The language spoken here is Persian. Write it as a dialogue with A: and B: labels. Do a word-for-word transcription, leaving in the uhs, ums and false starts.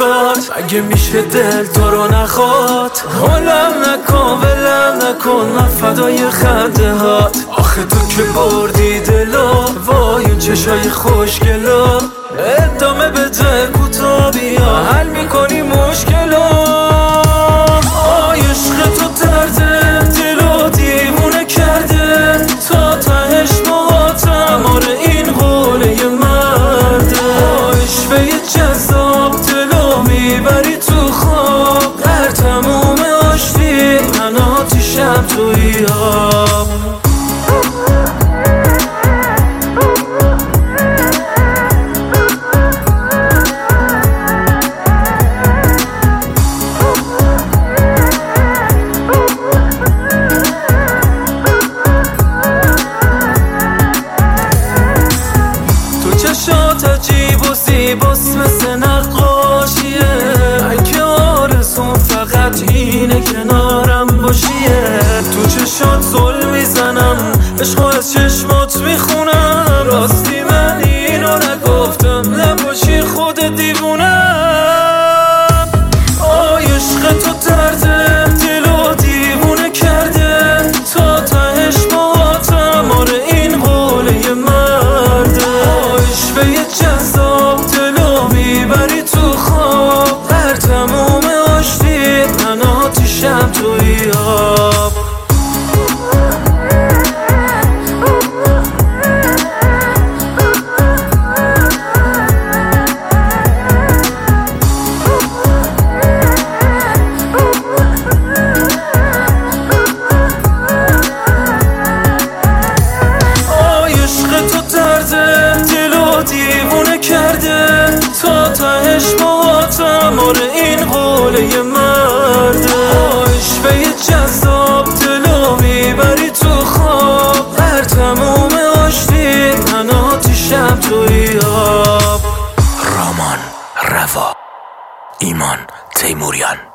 A: برات. مگه میشه دل تو رو نخواد؟ حالم نکن ولم نکن من فدای خنده هات. آخه تو که بردی دلو وای چشای خوشگلا. ادامه بده کوتا بیا حل میکنی مشکلا. آی عشق تو درده دلو دیوونه کرده تا تهش مواتم. آره این قوله مرده. عشقه جذاب دلو میبری تو خواب. در تموم آشتی من آتیشم توی آب. چشات عجیب و زیباست مثل نقاشیه. من که آرزوم فقط اینه کنارم باشیه. تو چشات زل میزنم عشقو از چشمات میخونم. راستی من اینو نگفتم نباشی خود دیوونم. آی عشق تو درده دلو دیوونه کرده تا تهش باهاتم. آره این قوله مرده. عشقه جذاب دلو میبری تو خواب. در تموم آشتی من آتیشم توی آب. دیوونه کرده تا تهش مواتم. آره این قوله مرده. عشقه جذاب دلو میبری تو خواب. در تموم آشتی من آتیشم توی آب.
B: رامان روا ایمان تیموریان.